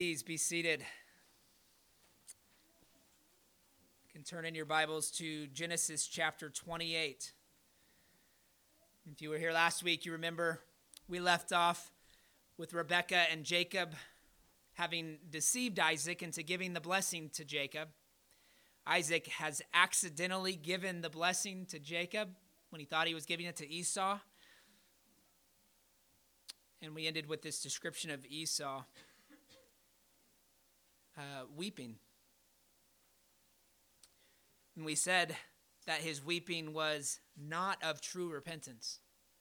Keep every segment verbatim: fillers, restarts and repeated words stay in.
Please be seated. You can turn in your Bibles to Genesis chapter twenty-eight. If you were here last week, you remember we left off with Rebekah and Jacob having deceived Isaac into giving the blessing to Jacob. Isaac has accidentally given the blessing to Jacob when he thought he was giving it to Esau. And we ended with this description of Esau Uh, weeping. And we said that his weeping was not of true repentance.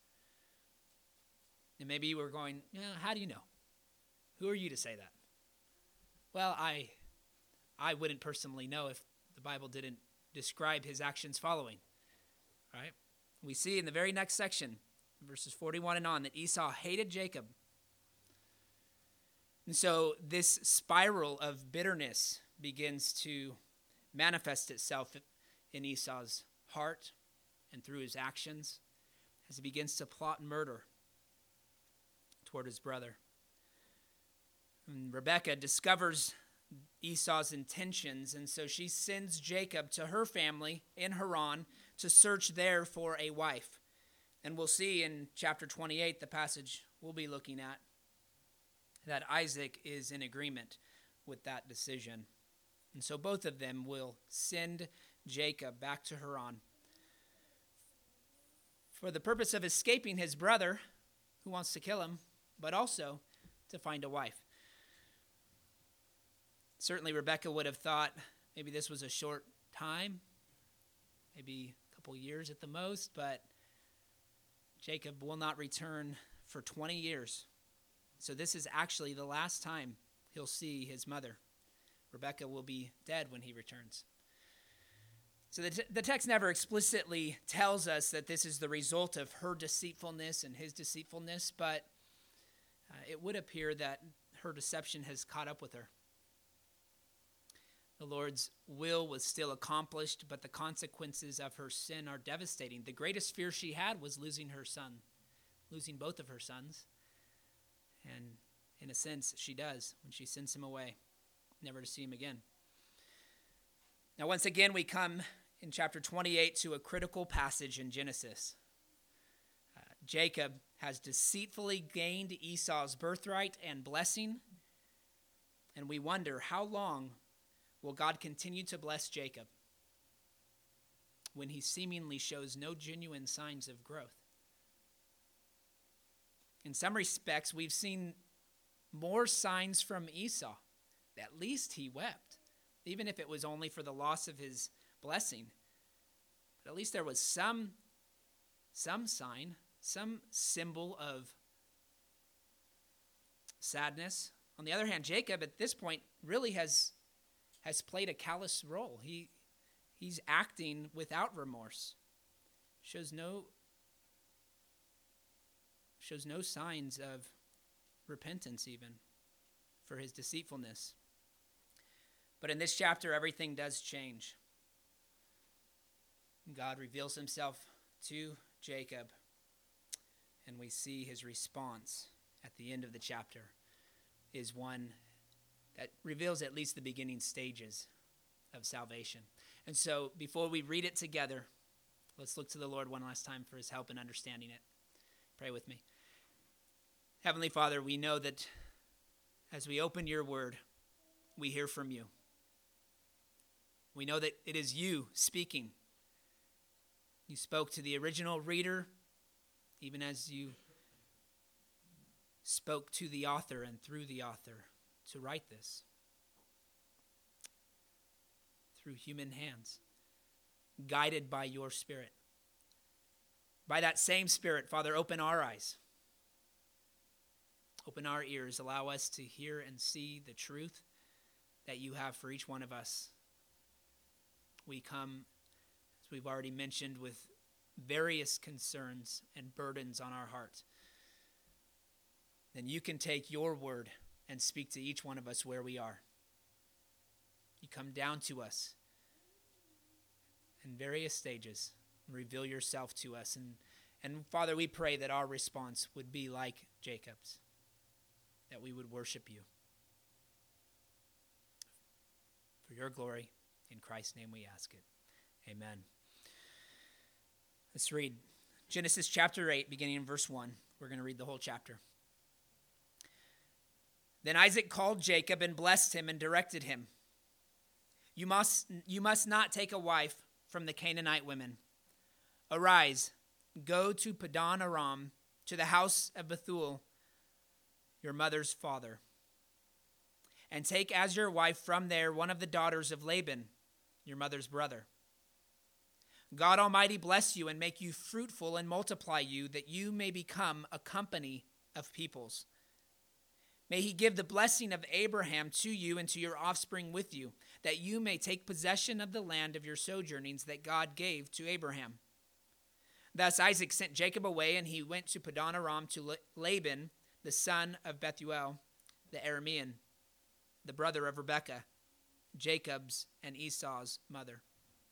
And maybe you were going, yeah, how do you know? Who are you to say that? Well, I I wouldn't personally know if the Bible didn't describe his actions following. Right? We see in the very next section, verses forty-one and on, that Esau hated Jacob. And so this spiral of bitterness begins to manifest itself in Esau's heart and through his actions as he begins to plot murder toward his brother. And Rebekah discovers Esau's intentions, and so she sends Jacob to her family in Haran to search there for a wife. And we'll see in chapter twenty-eight, the passage we'll be looking at, that Isaac is in agreement with that decision. And so both of them will send Jacob back to Haran for the purpose of escaping his brother who wants to kill him, but also to find a wife. Certainly Rebekah would have thought maybe this was a short time, maybe a couple years at the most, but Jacob will not return for twenty years. So this is actually the last time he'll see his mother. Rebekah will be dead when he returns. So the, t- the text never explicitly tells us that this is the result of her deceitfulness and his deceitfulness, but uh, it would appear that her deception has caught up with her. The Lord's will was still accomplished, but the consequences of her sin are devastating. The greatest fear she had was losing her son, losing both of her sons. And in a sense, she does when she sends him away, never to see him again. Now, once again, we come in chapter twenty-eight to a critical passage in Genesis. Uh, Jacob has deceitfully gained Esau's birthright and blessing, and we wonder, how long will God continue to bless Jacob when he seemingly shows no genuine signs of growth? In some respects, we've seen more signs from Esau. At least he wept, even if it was only for the loss of his blessing. But at least there was some, some sign, some symbol of sadness. On the other hand, Jacob at this point really has, has played a callous role. He, he's acting without remorse, shows no shows no signs of repentance even for his deceitfulness. But in this chapter, everything does change. God reveals himself to Jacob, and we see his response at the end of the chapter is one that reveals at least the beginning stages of salvation. And so before we read it together, let's look to the Lord one last time for his help in understanding it. Pray with me. Heavenly Father, we know that as we open your word, we hear from you. We know that it is you speaking. You spoke to the original reader, even as you spoke to the author and through the author to write this through human hands, guided by your Spirit. By that same Spirit, Father, open our eyes. Open our ears. Allow us to hear and see the truth that you have for each one of us. We come, as we've already mentioned, with various concerns and burdens on our heart. Then you can take your word and speak to each one of us where we are. You come down to us in various stages. Reveal yourself to us. And, and Father, we pray that our response would be like Jacob's, that we would worship you. your glory. In Christ's name we ask it. Amen. Let's read Genesis chapter eight, beginning in verse one. We're going to read the whole chapter. Then Isaac called Jacob and blessed him and directed him. You must, you must not take a wife from the Canaanite women. Arise, go to Padan Aram, to the house of Bethuel, your mother's father, and take as your wife from there one of the daughters of Laban, your mother's brother. God Almighty bless you and make you fruitful and multiply you, that you may become a company of peoples. May he give the blessing of Abraham to you and to your offspring with you, that you may take possession of the land of your sojournings that God gave to Abraham. Thus Isaac sent Jacob away, and he went to Padan Aram to Laban, the son of Bethuel, the Aramean, the brother of Rebekah, Jacob's and Esau's mother.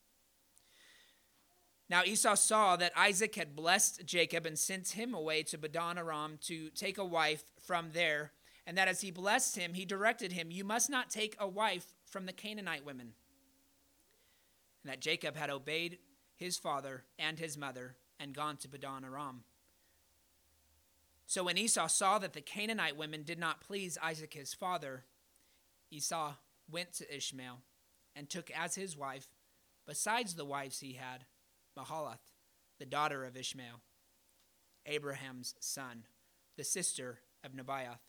Now Esau saw that Isaac had blessed Jacob and sent him away to Padan Aram to take a wife from there, and that as he blessed him, he directed him, you must not take a wife from the Canaanite women. And that Jacob had obeyed his father and his mother and gone to Padan Aram. So when Esau saw that the Canaanite women did not please Isaac his father, Esau went to Ishmael and took as his wife, besides the wives he had, Mahalath, the daughter of Ishmael, Abraham's son, the sister of Nebaioth.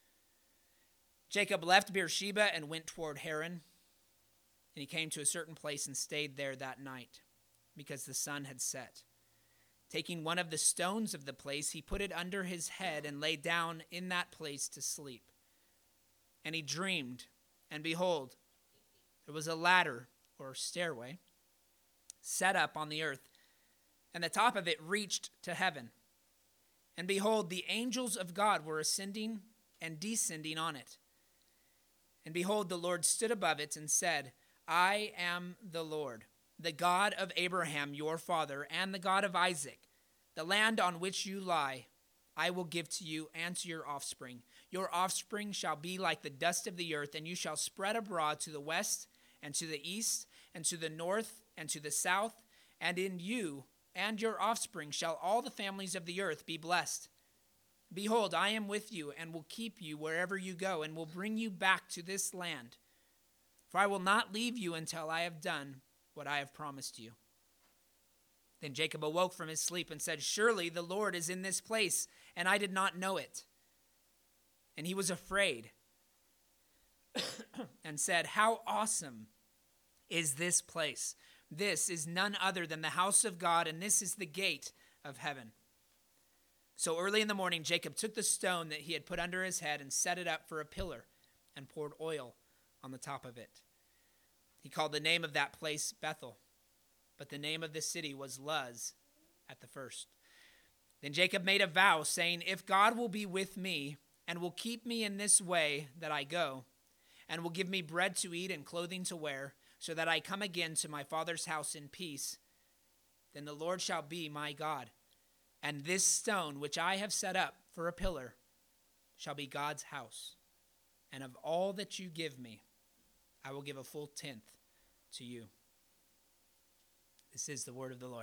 Jacob left Beersheba and went toward Haran, and he came to a certain place and stayed there that night, because the sun had set. Taking one of the stones of the place, he put it under his head and lay down in that place to sleep. And he dreamed, and behold, there was a ladder or stairway set up on the earth, and the top of it reached to heaven. And behold, the angels of God were ascending and descending on it. And behold, the Lord stood above it and said, I am the Lord, the God of Abraham your father, and the God of Isaac. The land on which you lie, I will give to you and to your offspring. Your offspring shall be like the dust of the earth, and you shall spread abroad to the west and to the east and to the north and to the south, and in you and your offspring shall all the families of the earth be blessed. Behold, I am with you and will keep you wherever you go, and will bring you back to this land. For I will not leave you until I have done what I have promised you. Then Jacob awoke from his sleep and said, Surely the Lord is in this place, and I did not know it. And he was afraid and said, How awesome is this place! This is none other than the house of God, and this is the gate of heaven. So early in the morning, Jacob took the stone that he had put under his head and set it up for a pillar and poured oil on the top of it. He called the name of that place Bethel, but the name of the city was Luz at the first. Then Jacob made a vow, saying, If God will be with me and will keep me in this way that I go, and will give me bread to eat and clothing to wear, so that I come again to my father's house in peace, then the Lord shall be my God. And this stone which I have set up for a pillar shall be God's house. And of all that you give me, I will give a full tenth to you. This is the word of the Lord.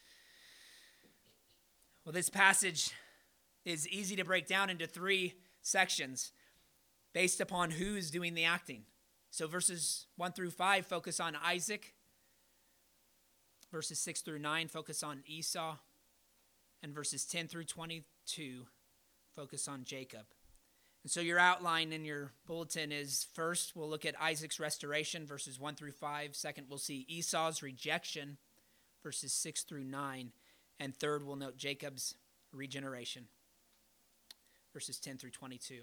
Well, this passage is easy to break down into three sections based upon who's doing the acting. So verses one through five focus on Isaac. Verses six through nine focus on Esau. And verses ten through twenty-two focus on Jacob. And so your outline in your bulletin is, first, we'll look at Isaac's restoration, verses one through five. Second, we'll see Esau's rejection, verses six through nine. And third, we'll note Jacob's regeneration, verses ten through twenty-two.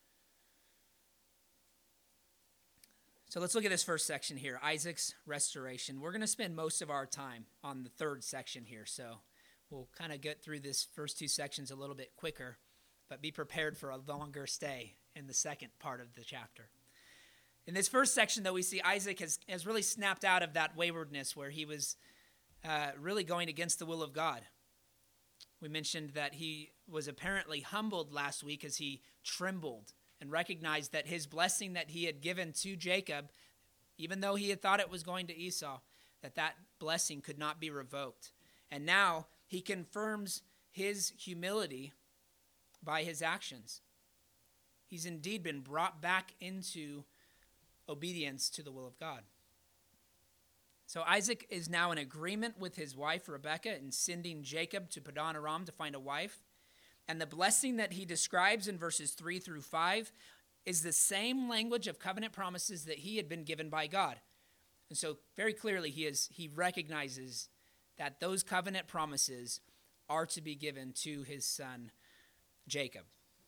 So let's look at this first section here, Isaac's restoration. We're going to spend most of our time on the third section here, so we'll kind of get through this first two sections a little bit quicker, but be prepared for a longer stay in the second part of the chapter. In this first section, though, we see Isaac has, has really snapped out of that waywardness where he was uh, really going against the will of God. We mentioned that he was apparently humbled last week as he trembled and recognized that his blessing that he had given to Jacob, even though he had thought it was going to Esau, that that blessing could not be revoked. And now he confirms his humility by his actions. He's indeed been brought back into obedience to the will of God. So Isaac is now in agreement with his wife Rebekah in sending Jacob to Padan Aram to find a wife. And the blessing that he describes in verses three through five is the same language of covenant promises that he had been given by God. And so very clearly he is he recognizes that those covenant promises are to be given to his son Jacob.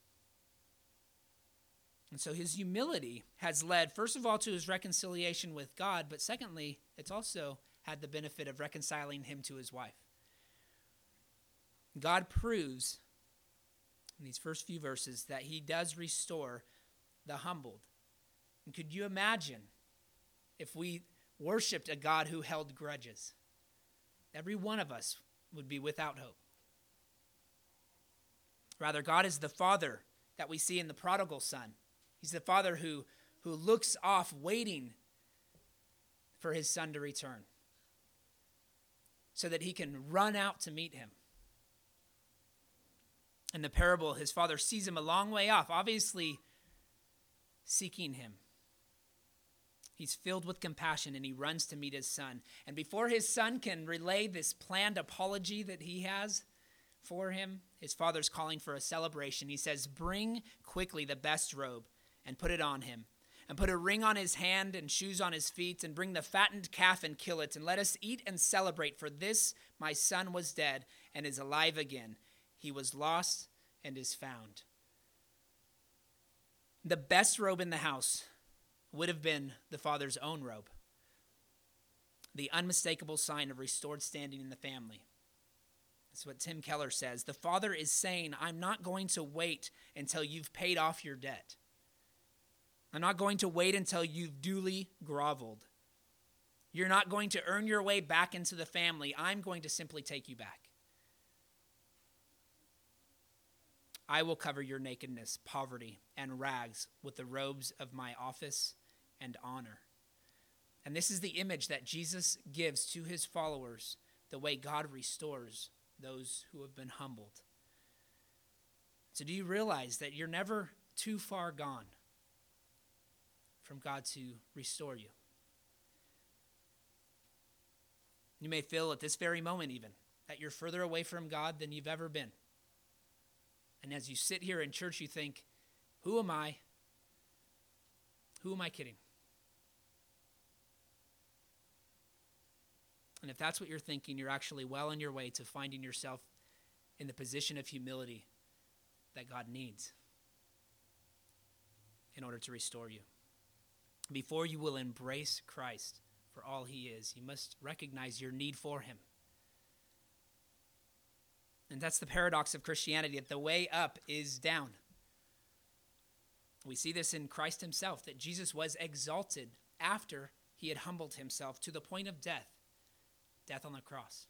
And so his humility has led, first of all, to his reconciliation with God, but secondly, it's also had the benefit of reconciling him to his wife. God proves in these first few verses that he does restore the humbled. And could you imagine if we worshiped a God who held grudges? Every one of us would be without hope. Rather, God is the Father that we see in the prodigal son. He's the Father who, who looks off, waiting for his son to return so that he can run out to meet him. In the parable, his father sees him a long way off, obviously seeking him. He's filled with compassion and he runs to meet his son. And before his son can relay this planned apology that he has for him, his father's calling for a celebration. He says, "Bring quickly the best robe and put it on him, and put a ring on his hand and shoes on his feet, and bring the fattened calf and kill it, and let us eat and celebrate, for this my son was dead and is alive again. He was lost and is found." The best robe in the house would have been the father's own robe, the unmistakable sign of restored standing in the family. That's what Tim Keller says. The father is saying, I'm not going to wait until you've paid off your debt. I'm not going to wait until you've duly groveled. You're not going to earn your way back into the family. I'm going to simply take you back. I will cover your nakedness, poverty, and rags with the robes of my office and honor. And this is the image that Jesus gives to his followers, the way God restores those who have been humbled. So do you realize that you're never too far gone from God to restore you? You may feel at this very moment even that you're further away from God than you've ever been. And as you sit here in church, you think, who am I? Who am I kidding? And if that's what you're thinking, you're actually well on your way to finding yourself in the position of humility that God needs in order to restore you. Before you will embrace Christ for all he is, you must recognize your need for him. And that's the paradox of Christianity, that the way up is down. We see this in Christ himself, that Jesus was exalted after he had humbled himself to the point of death, death on the cross.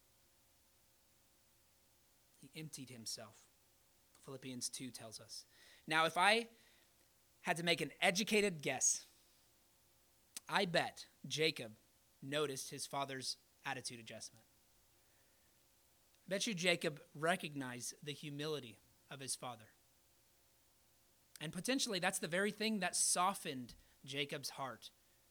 He emptied himself, Philippians two tells us. Now, if I had to make an educated guess, I bet Jacob noticed his father's attitude adjustment. I bet you Jacob recognized the humility of his father. And potentially that's the very thing that softened Jacob's heart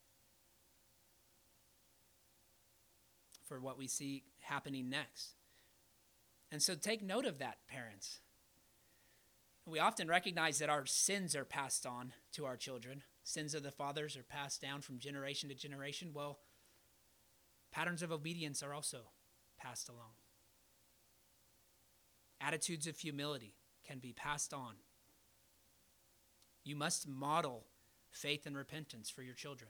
for what we see happening next. And so take note of that, parents. We often recognize that our sins are passed on to our children. Sins of the fathers are passed down from generation to generation. Well, patterns of obedience are also passed along. Attitudes of humility can be passed on. You must model faith and repentance for your children.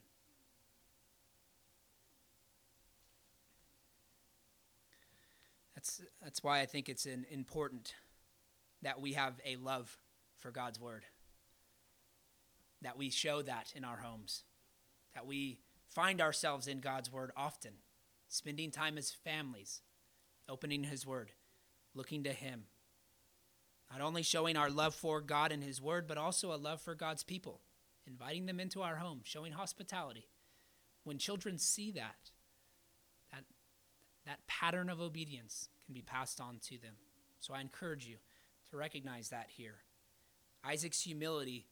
That's, that's why I think it's an important that we have a love for God's word, that we show that in our homes, that we find ourselves in God's word often, spending time as families, opening his word, looking to him, not only showing our love for God and his word, but also a love for God's people, inviting them into our home, showing hospitality. when children see that, that, that pattern of obedience can be passed on to them. So I encourage you to recognize that here. Isaac's humility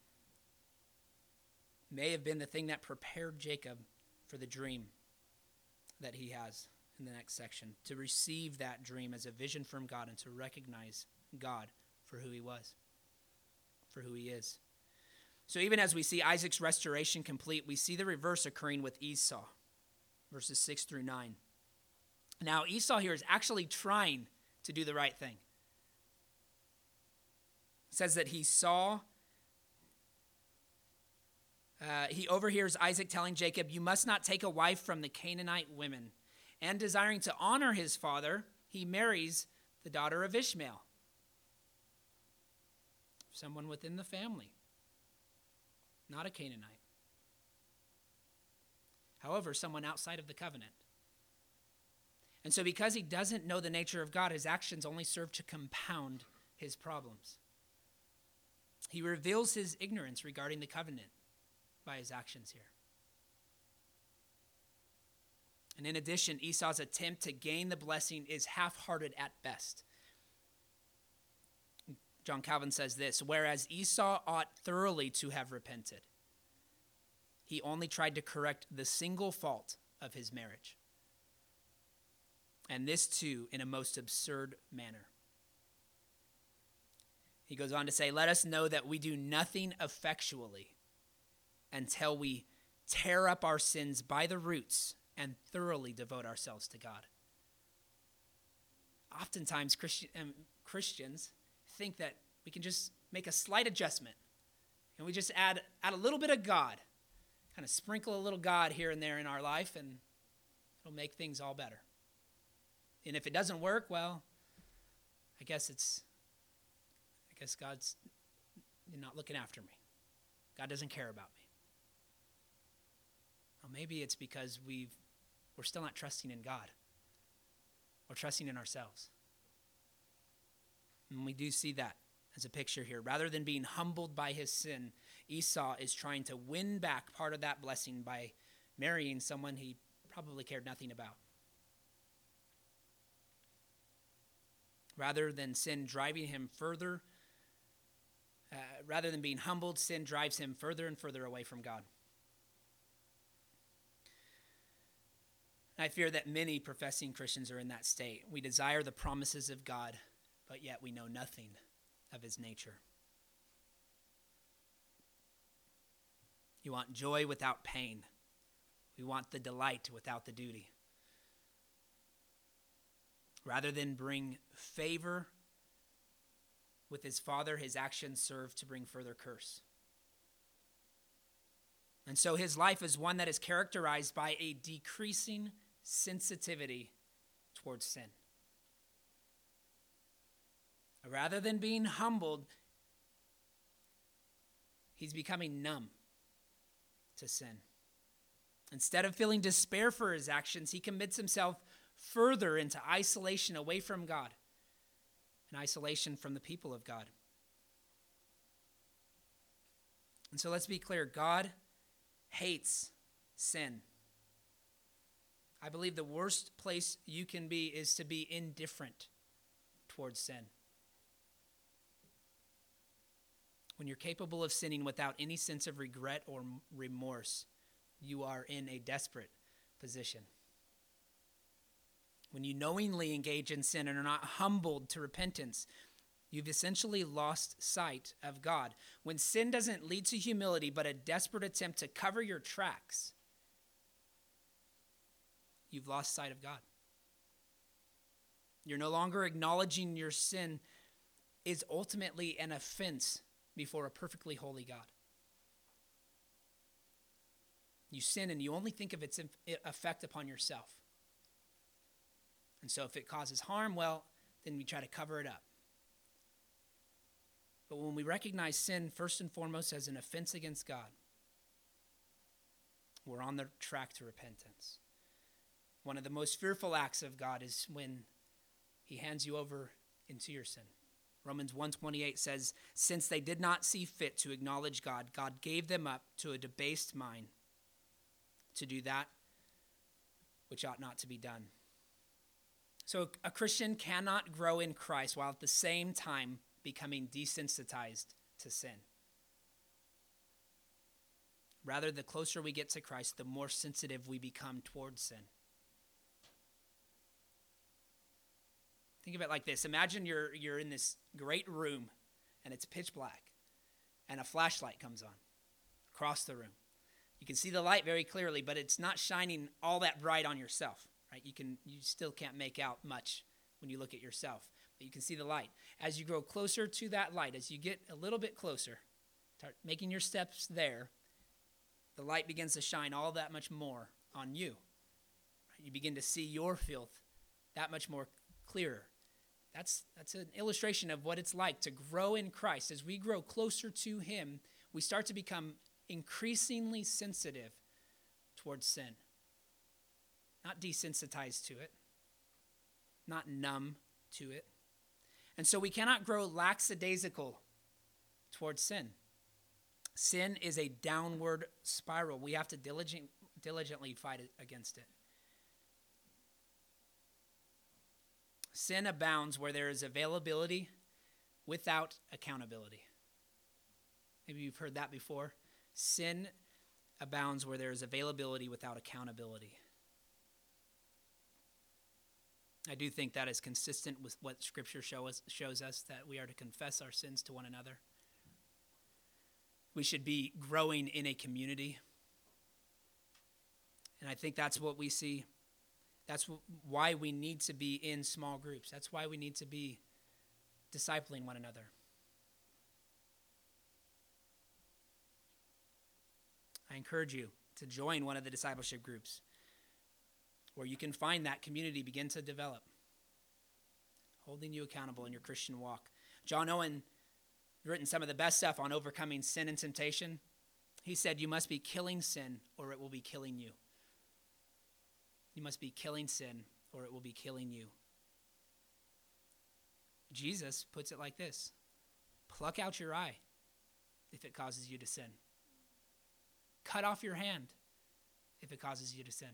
may have been the thing that prepared Jacob for the dream that he has in the next section, to receive that dream as a vision from God and to recognize God for who he was, for who he is. So even as we see Isaac's restoration complete, we see the reverse occurring with Esau, verses six through nine. Now, Esau here is actually trying to do the right thing. It says that he saw, uh, he overhears Isaac telling Jacob, "You must not take a wife from the Canaanite women." And desiring to honor his father, he marries the daughter of Ishmael, someone within the family, not a Canaanite. However, someone outside of the covenant. And so because he doesn't know the nature of God, his actions only serve to compound his problems. He reveals his ignorance regarding the covenant by his actions here. And in addition, Esau's attempt to gain the blessing is half-hearted at best. John Calvin says this, "Whereas Esau ought thoroughly to have repented, he only tried to correct the single fault of his marriage. And this too in a most absurd manner." He goes on to say, "Let us know that we do nothing effectually until we tear up our sins by the roots and thoroughly devote ourselves to God." Oftentimes, Christian, um, Christians think that we can just make a slight adjustment and we just add, add a little bit of God, kind of sprinkle a little God here and there in our life, and it'll make things all better. And if it doesn't work, well, I guess it's, I guess God's not looking after me. God doesn't care about me. Well, maybe it's because we've, we're still not trusting in God. We're trusting in ourselves. And we do see that as a picture here. Rather than being humbled by his sin, Esau is trying to win back part of that blessing by marrying someone he probably cared nothing about. Rather than sin driving him further, uh, rather than being humbled, sin drives him further and further away from God. I fear that many professing Christians are in that state. We desire the promises of God, but yet we know nothing of his nature. You want joy without pain. We want the delight without the duty. Rather than bring favor with his father, his actions serve to bring further curse. And so his life is one that is characterized by a decreasing sensitivity towards sin. Rather than being humbled, he's becoming numb to sin. Instead of feeling despair for his actions, he commits himself further into isolation away from God and isolation from the people of God. And so let's be clear, God hates sin. I believe the worst place you can be is to be indifferent towards sin. When you're capable of sinning without any sense of regret or remorse, you are in a desperate position. When you knowingly engage in sin and are not humbled to repentance, you've essentially lost sight of God. When sin doesn't lead to humility, but a desperate attempt to cover your tracks, you've lost sight of God. You're no longer acknowledging your sin is ultimately an offense before a perfectly holy God. You sin and you only think of its effect upon yourself. And so if it causes harm, well, then we try to cover it up. But when we recognize sin first and foremost as an offense against God, we're on the track to repentance. One of the most fearful acts of God is when he hands you over into your sin. Romans one twenty-eight says, "Since they did not see fit to acknowledge God, God gave them up to a debased mind to do that which ought not to be done. So a Christian cannot grow in Christ while at the same time becoming desensitized to sin. Rather, the closer we get to Christ, the more sensitive we become towards sin. Think of it like this. Imagine you're you're in this great room and it's pitch black and a flashlight comes on across the room. You can see the light very clearly, but it's not shining all that bright on yourself, right? You can you still can't make out much when you look at yourself, but you can see the light. As you grow closer to that light, as you get a little bit closer, start making your steps there, the light begins to shine all that much more on you. You begin to see your filth that much more clearer. That's that's an illustration of what it's like to grow in Christ. As we grow closer to him, we start to become increasingly sensitive towards sin. Not desensitized to it, not numb to it. And so we cannot grow lackadaisical towards sin. Sin is a downward spiral. We have to diligent, diligently fight against it. Sin abounds where there is availability without accountability. Maybe you've heard that before. Sin abounds where there is availability without accountability. I do think that is consistent with what Scripture show us, shows us, that we are to confess our sins to one another. We should be growing in a community. And I think that's what we see. That's why we need to be in small groups. That's why we need to be discipling one another. I encourage you to join one of the discipleship groups where you can find that community begin to develop, holding you accountable in your Christian walk. John Owen has written some of the best stuff on overcoming sin and temptation. He said, you must be killing sin or it will be killing you. You must be killing sin or it will be killing you. Jesus puts it like this: pluck out your eye if it causes you to sin. Cut off your hand if it causes you to sin.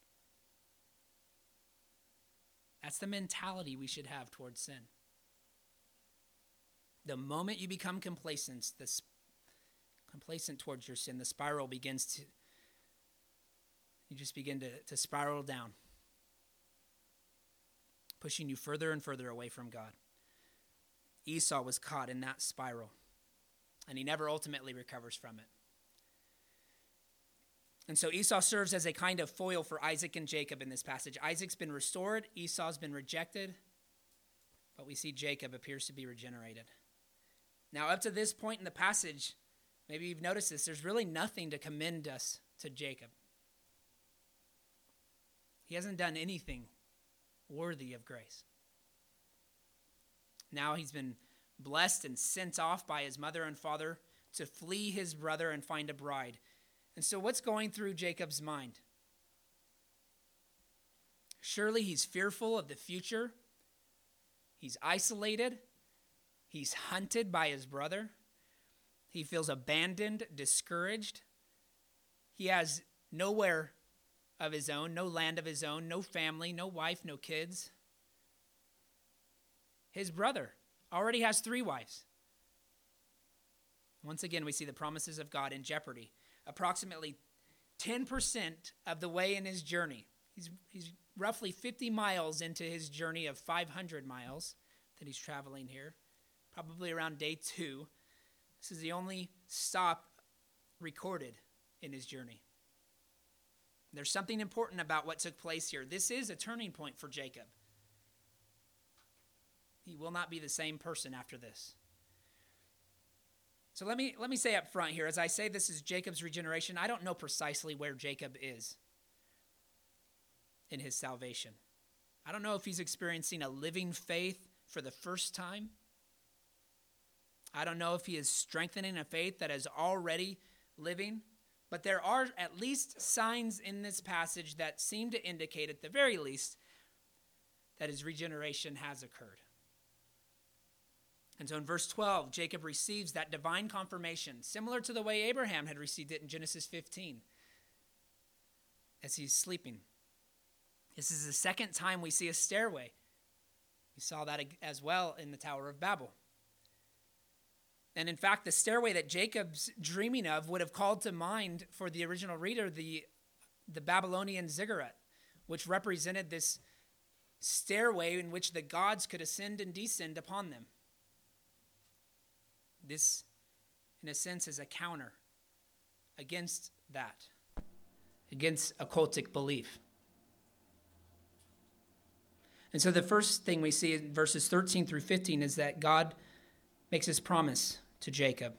That's the mentality we should have towards sin. The moment you become complacent, the sp- complacent towards your sin, the spiral begins to, you just begin to, to spiral down, pushing you further and further away from God. Esau was caught in that spiral, and he never ultimately recovers from it. And so Esau serves as a kind of foil for Isaac and Jacob in this passage. Isaac's been restored, Esau's been rejected, but we see Jacob appears to be regenerated. Now, up to this point in the passage, maybe you've noticed this, there's really nothing to commend us to Jacob. He hasn't done anything worthy of grace. Now he's been blessed and sent off by his mother and father to flee his brother and find a bride. And so what's going through Jacob's mind? Surely he's fearful of the future. He's isolated. He's hunted by his brother. He feels abandoned, discouraged. He has nowhere of his own, no land of his own, no family, no wife, no kids. His brother already has three wives. Once again, we see the promises of God in jeopardy. Approximately ten percent of the way in his journey. He's, he's roughly fifty miles into his journey of five hundred miles that he's traveling here, probably around day two. This is the only stop recorded in his journey. There's something important about what took place here. This is a turning point for Jacob. He will not be the same person after this. So let me let me say up front here, as I say this is Jacob's regeneration, I don't know precisely where Jacob is in his salvation. I don't know if he's experiencing a living faith for the first time. I don't know if he is strengthening a faith that is already living. But there are at least signs in this passage that seem to indicate, at the very least, that his regeneration has occurred. And so in verse twelve, Jacob receives that divine confirmation, similar to the way Abraham had received it in Genesis fifteen, as he's sleeping. This is the second time we see a stairway. We saw that as well in the Tower of Babel. And in fact, the stairway that Jacob's dreaming of would have called to mind for the original reader the, the Babylonian ziggurat, which represented this stairway in which the gods could ascend and descend upon them. This, in a sense, is a counter against that, against occultic belief. And so the first thing we see in verses thirteen through fifteen is that God makes his promise to Jacob.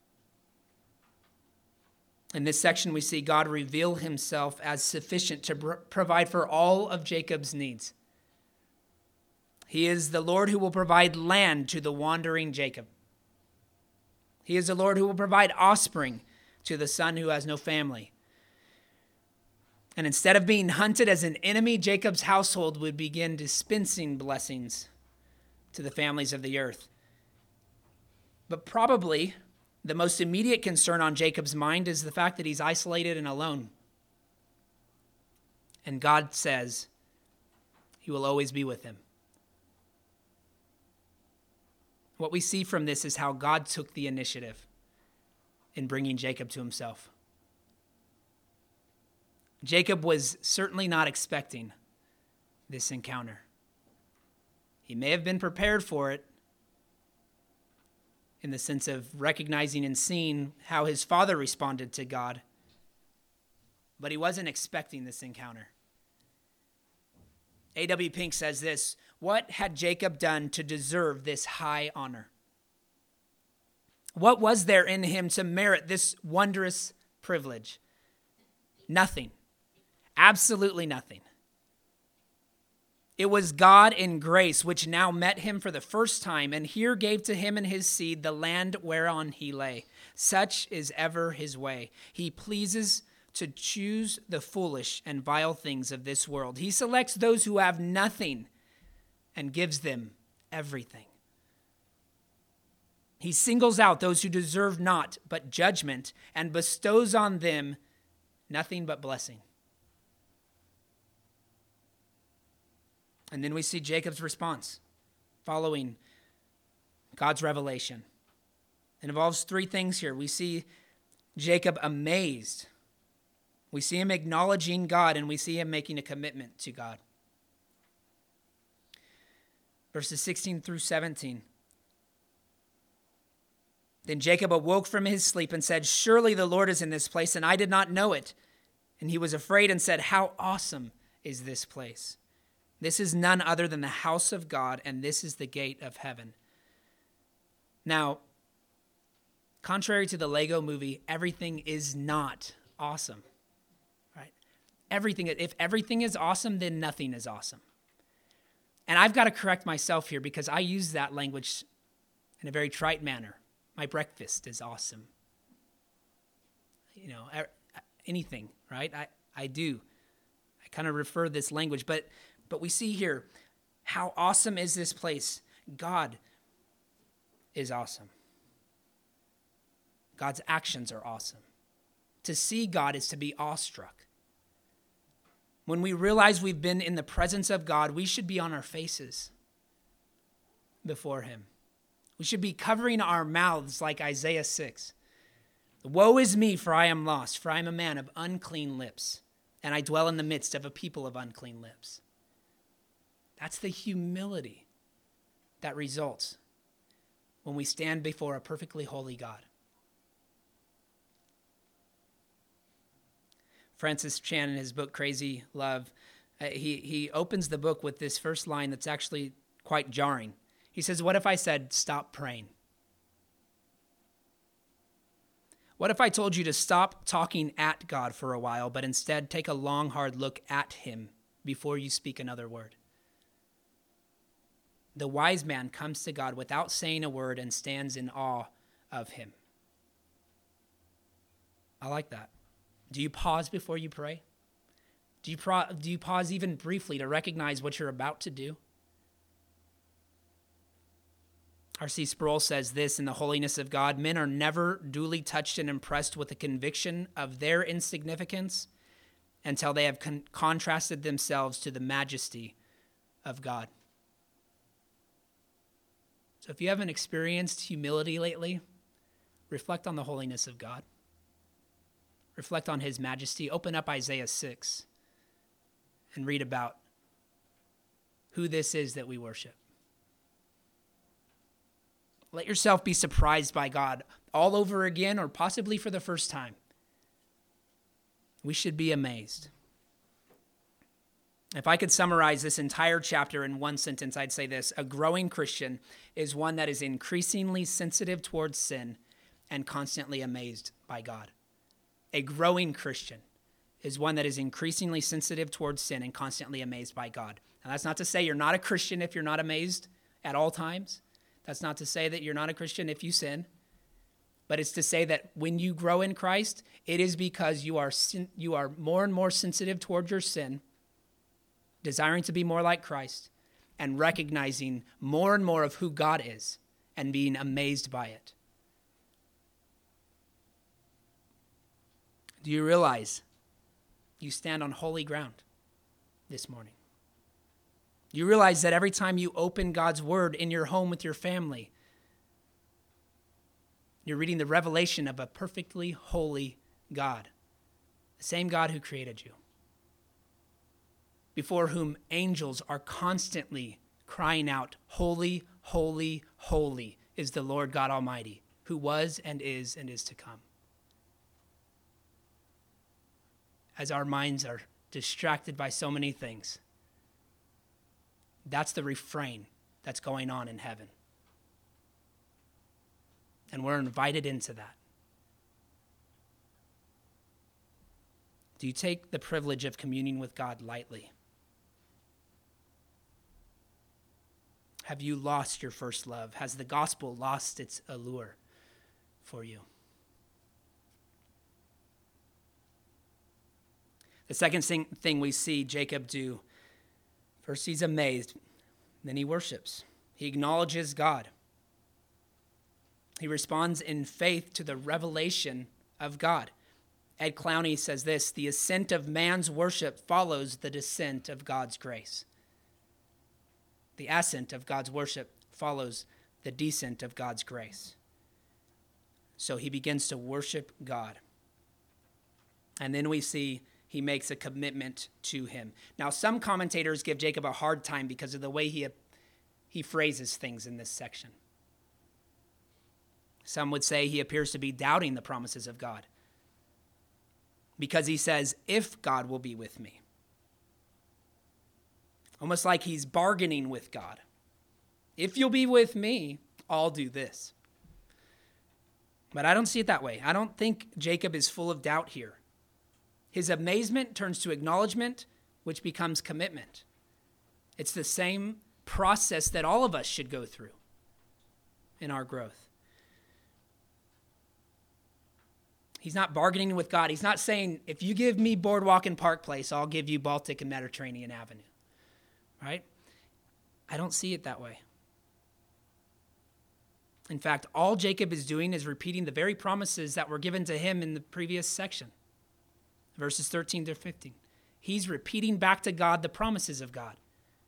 In this section, we see God reveal himself as sufficient to pr- provide for all of Jacob's needs. He is the Lord who will provide land to the wandering Jacob. He is the Lord who will provide offspring to the son who has no family. And instead of being hunted as an enemy, Jacob's household would begin dispensing blessings to the families of the earth. But probably the most immediate concern on Jacob's mind is the fact that he's isolated and alone. And God says he will always be with him. What we see from this is how God took the initiative in bringing Jacob to himself. Jacob was certainly not expecting this encounter. He may have been prepared for it in the sense of recognizing and seeing how his father responded to God, but he wasn't expecting this encounter. A W Pink says this: what had Jacob done to deserve this high honor? What was there in him to merit this wondrous privilege? Nothing. Absolutely nothing. It was God in grace which now met him for the first time, and here gave to him and his seed the land whereon he lay. Such is ever his way. He pleases to choose the foolish and vile things of this world. He selects those who have nothing and gives them everything. He singles out those who deserve not but judgment and bestows on them nothing but blessing. And then we see Jacob's response following God's revelation. It involves three things here. We see Jacob amazed. We see him acknowledging God, and we see him making a commitment to God. Verses sixteen through seventeen. Then Jacob awoke from his sleep and said, surely the Lord is in this place, and I did not know it. And he was afraid and said, how awesome is this place? This is none other than the house of God, and this is the gate of heaven. Now, contrary to the Lego movie, everything is not awesome, right? Everything, if everything is awesome, then nothing is awesome. And I've got to correct myself here because I use that language in a very trite manner. My breakfast is awesome. You know, anything, right? I, I do. I kind of refer this language, but But we see here, how awesome is this place? God is awesome. God's actions are awesome. To see God is to be awestruck. When we realize we've been in the presence of God, we should be on our faces before him. We should be covering our mouths like Isaiah six. Woe is me, for I am lost, for I am a man of unclean lips, and I dwell in the midst of a people of unclean lips. That's the humility that results when we stand before a perfectly holy God. Francis Chan, in his book, Crazy Love, uh, he, he opens the book with this first line that's actually quite jarring. He says, what if I said, stop praying? What if I told you to stop talking at God for a while, but instead take a long, hard look at him before you speak another word? The wise man comes to God without saying a word and stands in awe of him. I like that. Do you pause before you pray? Do you, pro- do you pause even briefly to recognize what you're about to do? R C Sproul says this in The Holiness of God: men are never duly touched and impressed with the conviction of their insignificance until they have con- contrasted themselves to the majesty of God. So if you haven't experienced humility lately, reflect on the holiness of God. Reflect on his majesty. Open up Isaiah six and read about who this is that we worship. Let yourself be surprised by God all over again, or possibly for the first time. We should be amazed. If I could summarize this entire chapter in one sentence, I'd say this: a growing Christian is one that is increasingly sensitive towards sin and constantly amazed by God. A growing Christian is one that is increasingly sensitive towards sin and constantly amazed by God. Now, that's not to say you're not a Christian if you're not amazed at all times. That's not to say that you're not a Christian if you sin. But it's to say that when you grow in Christ, it is because you are sin, you are more and more sensitive toward your sin, desiring to be more like Christ, and recognizing more and more of who God is and being amazed by it. Do you realize you stand on holy ground this morning? You realize that every time you open God's word in your home with your family, you're reading the revelation of a perfectly holy God, the same God who created you, before whom angels are constantly crying out, "Holy, holy, holy is the Lord God Almighty, who was and is and is to come." As our minds are distracted by so many things, that's the refrain that's going on in heaven. And we're invited into that. Do you take the privilege of communing with God lightly? Have you lost your first love? Has the gospel lost its allure for you? The second thing we see Jacob do, first he's amazed, then he worships. He acknowledges God. He responds in faith to the revelation of God. Ed Clowney says this: the ascent of man's worship follows the descent of God's grace. The ascent of God's worship follows the descent of God's grace. So he begins to worship God. And then we see he makes a commitment to him. Now, some commentators give Jacob a hard time because of the way he, he phrases things in this section. Some would say he appears to be doubting the promises of God, because he says, "if God will be with me." Almost like he's bargaining with God. If you'll be with me, I'll do this. But I don't see it that way. I don't think Jacob is full of doubt here. His amazement turns to acknowledgement, which becomes commitment. It's the same process that all of us should go through in our growth. He's not bargaining with God. He's not saying, if you give me Boardwalk and Park Place, I'll give you Baltic and Mediterranean Avenue. Right? I don't see it that way. In fact, all Jacob is doing is repeating the very promises that were given to him in the previous section, verses thirteen to fifteen. He's repeating back to God the promises of God.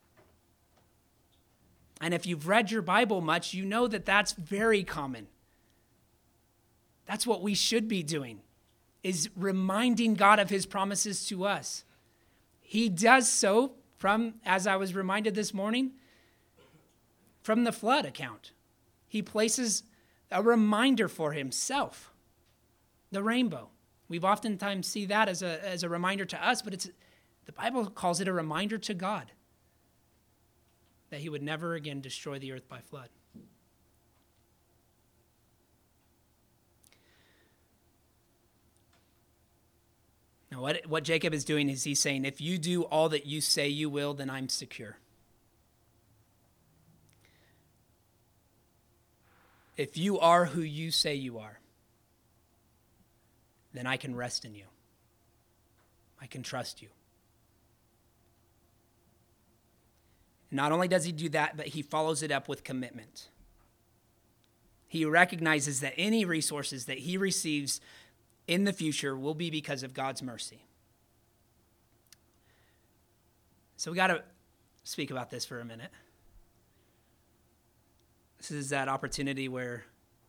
And if you've read your Bible much, you know that that's very common. That's what we should be doing, is reminding God of his promises to us. He does so from, as I was reminded this morning, from the flood account. He places a reminder for himself, the rainbow. We've oftentimes see that as a, as a reminder to us, but it's the Bible calls it a reminder to God that he would never again destroy the earth by flood. Now, what, what Jacob is doing is he's saying, if you do all that you say you will, then I'm secure. If you are who you say you are, then I can rest in you. I can trust you. Not only does he do that, but he follows it up with commitment. He recognizes that any resources that he receives in the future will be because of God's mercy. So we got to speak about this for a minute. This is that opportunity where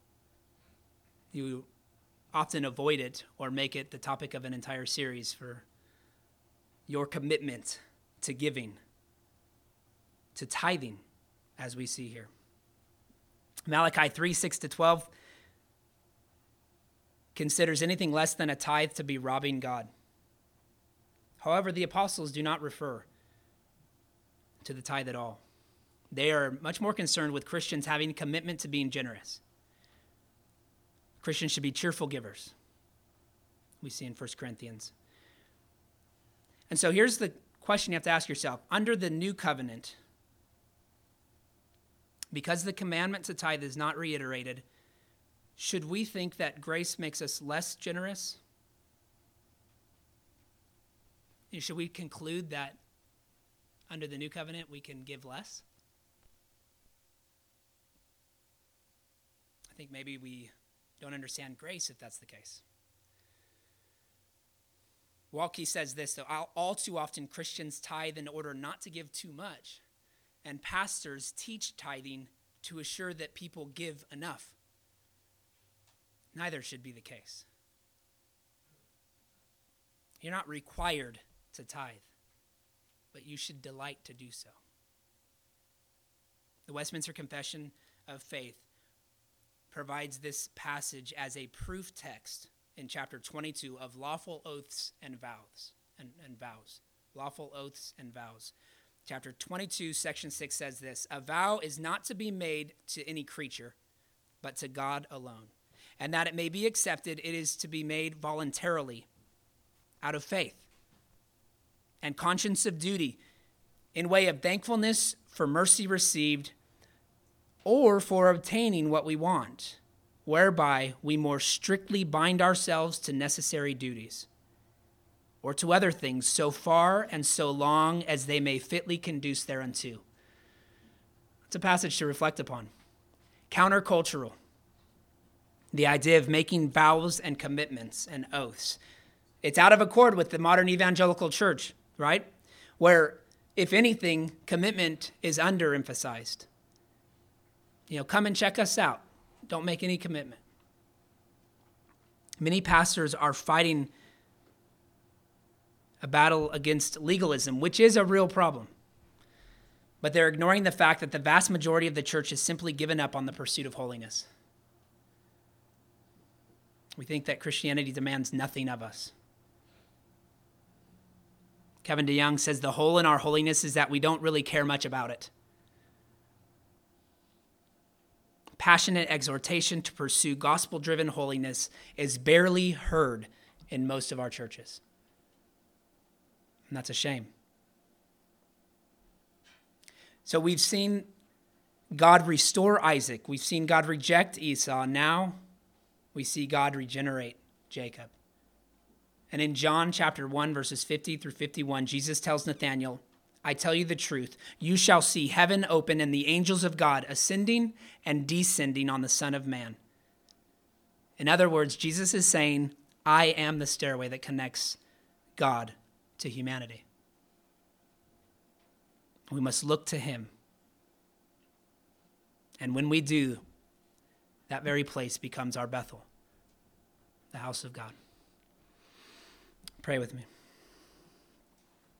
you often avoid it or make it the topic of an entire series for your commitment to giving, to tithing, as we see here. Malachi three, six to twelve considers anything less than a tithe to be robbing God. However, the apostles do not refer to the tithe at all. They are much more concerned with Christians having a commitment to being generous. Christians should be cheerful givers, we see in First Corinthians. And so here's the question you have to ask yourself. Under the new covenant, because the commandment to tithe is not reiterated, should we think that grace makes us less generous? Should we conclude that under the new covenant we can give less? I think maybe we don't understand grace if that's the case. Walke says this, though, all too often Christians tithe in order not to give too much, and pastors teach tithing to assure that people give enough. Neither should be the case. You're not required to tithe, but you should delight to do so. The Westminster Confession of Faith provides this passage as a proof text in chapter twenty-two of lawful oaths and vows. And, and vows. Lawful oaths and vows. Chapter twenty-two, section six says this, "A vow is not to be made to any creature, but to God alone. And that it may be accepted, it is to be made voluntarily, out of faith and conscience of duty, in way of thankfulness for mercy received, or for obtaining what we want, whereby we more strictly bind ourselves to necessary duties, or to other things so far and so long as they may fitly conduce thereunto." It's a passage to reflect upon. Countercultural. The idea of making vows and commitments and oaths. It's out of accord with the modern evangelical church, right? Where, if anything, commitment is underemphasized. You know, come and check us out. Don't make any commitment. Many pastors are fighting a battle against legalism, which is a real problem. But they're ignoring the fact that the vast majority of the church has simply given up on the pursuit of holiness. We think that Christianity demands nothing of us. Kevin DeYoung says the hole in our holiness is that we don't really care much about it. Passionate exhortation to pursue gospel-driven holiness is barely heard in most of our churches. And that's a shame. So we've seen God restore Isaac. We've seen God reject Esau. Now we see God regenerate Jacob. And in John chapter one, verses fifty through fifty-one, Jesus tells Nathanael, "I tell you the truth, you shall see heaven open and the angels of God ascending and descending on the Son of Man." In other words, Jesus is saying, I am the stairway that connects God to humanity. We must look to him. And when we do, that very place becomes our Bethel, the house of God. Pray with me.